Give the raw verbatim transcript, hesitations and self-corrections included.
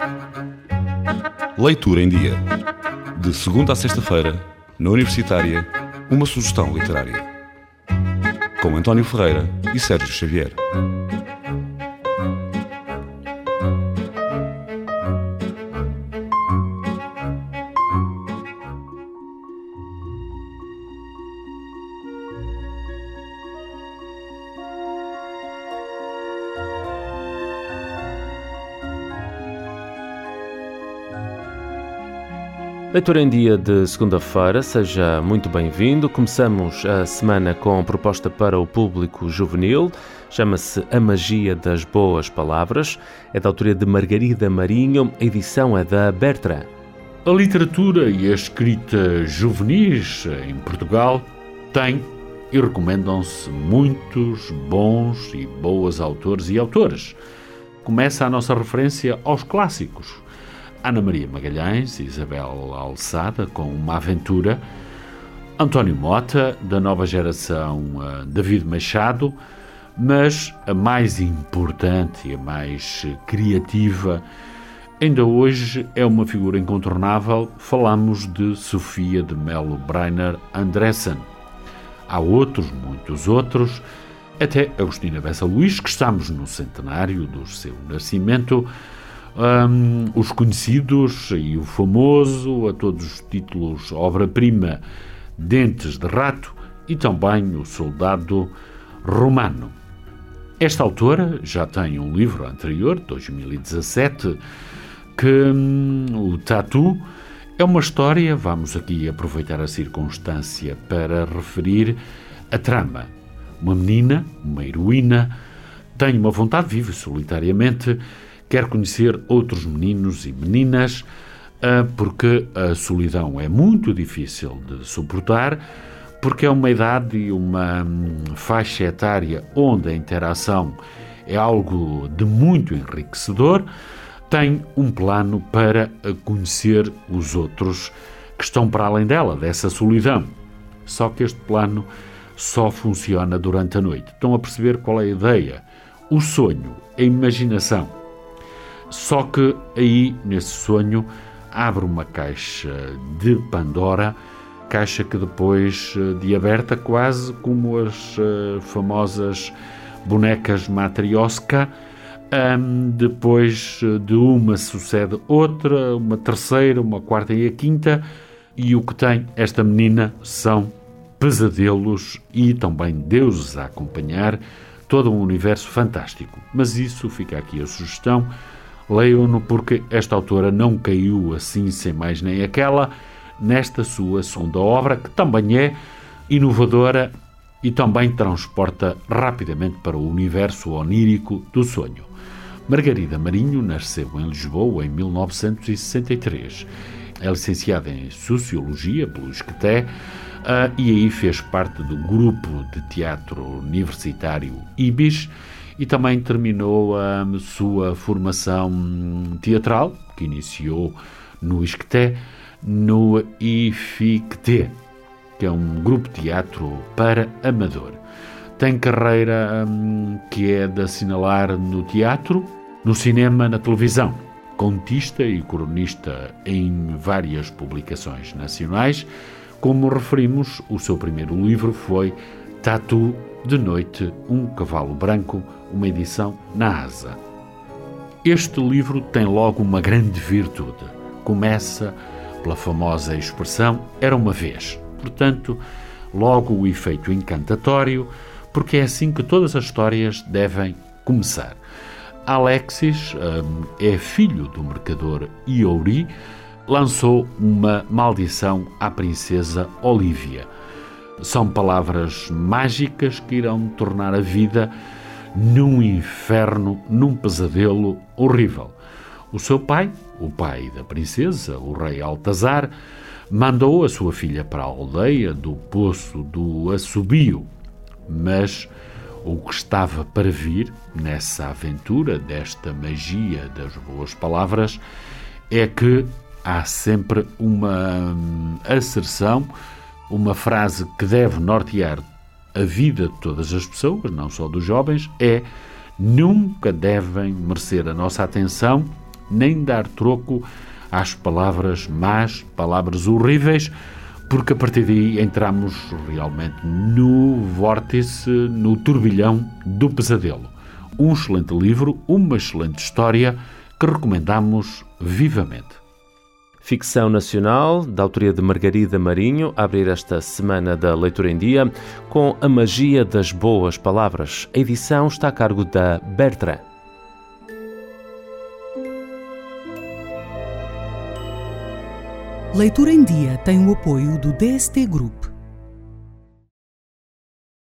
Leitura em Dia. De segunda a sexta-feira, na Universitária, uma sugestão literária. Com António Ferreira e Sérgio Xavier. Leitura em Dia de segunda-feira, seja muito bem-vindo. Começamos a semana com proposta para o público juvenil. Chama-se A Magia das Boas Palavras. É da autoria de Margarida Marinho. A edição é da Bertrand. A literatura e a escrita juvenis em Portugal têm e recomendam-se muitos bons e boas autores e autoras. Começa a nossa referência aos clássicos. Ana Maria Magalhães, Isabel Alçada, com Uma Aventura, António Mota, da nova geração, David Machado, mas a mais importante e a mais criativa, ainda hoje é uma figura incontornável. Falamos de Sofia de Mello Breyner Andressen. Há outros, muitos outros, até Agostina Bessa Luís, que estamos no centenário do seu nascimento. Um, os conhecidos e o famoso, a todos os títulos, obra-prima Dentes de Rato e também O Soldado Romano. Esta autora já tem um livro anterior, de dois mil e dezassete, que um, o Tatu é uma história. Vamos aqui aproveitar a circunstância para referir a trama. Uma menina, uma heroína, tem uma vontade, vive solitariamente, quer conhecer outros meninos e meninas, porque a solidão é muito difícil de suportar, porque é uma idade e uma faixa etária onde a interação é algo de muito enriquecedor. Tem um plano para conhecer os outros que estão para além dela, dessa solidão. Só que este plano só funciona durante a noite. Estão a perceber qual é a ideia? O sonho, a imaginação. Só que aí, nesse sonho, abre uma caixa de Pandora, caixa que depois de aberta, quase como as uh, famosas bonecas Matryoshka, um, depois de uma sucede outra, uma terceira, uma quarta e a quinta, e o que tem esta menina são pesadelos e também deuses a acompanhar, todo um universo fantástico. Mas isso, fica aqui a sugestão, leiam-no, porque esta autora não caiu assim sem mais nem aquela nesta sua segunda obra, que também é inovadora e também transporta rapidamente para o universo onírico do sonho. Margarida Marinho nasceu em Lisboa em mil novecentos e sessenta e três. É licenciada em Sociologia pelo Isqueté uh, e aí fez parte do grupo de teatro universitário IBIS, e também terminou a sua formação teatral, que iniciou no Isqueté, no I F I C T, que é um grupo de teatro para amador. Tem carreira hum, que é de assinalar no teatro, no cinema, na televisão. Contista e cronista em várias publicações nacionais. Como referimos, o seu primeiro livro foi Tatu, de Noite, um Cavalo Branco, uma edição na Asa. Este livro tem logo uma grande virtude. Começa pela famosa expressão "era uma vez". Portanto, logo o efeito encantatório, porque é assim que todas as histórias devem começar. Alexis um, é filho do mercador Iori, lançou uma maldição à princesa Olívia. São palavras mágicas que irão tornar a vida num inferno, num pesadelo horrível. O seu pai, o pai da princesa, o rei Altazar, mandou a sua filha para a aldeia do Poço do Assobio, mas o que estava para vir nessa aventura desta magia das boas palavras é que há sempre uma asserção, uma frase que deve nortear a vida de todas as pessoas, não só dos jovens, é: nunca devem merecer a nossa atenção nem dar troco às palavras más, palavras horríveis, porque a partir daí entramos realmente no vórtice, no turbilhão do pesadelo. Um excelente livro, uma excelente história que recomendamos vivamente. Ficção nacional, da autoria de Margarida Marinho, a abrir esta semana da Leitura em Dia, com A Magia das Boas Palavras. A edição está a cargo da Bertrand. Leitura em Dia tem o apoio do D S T Group.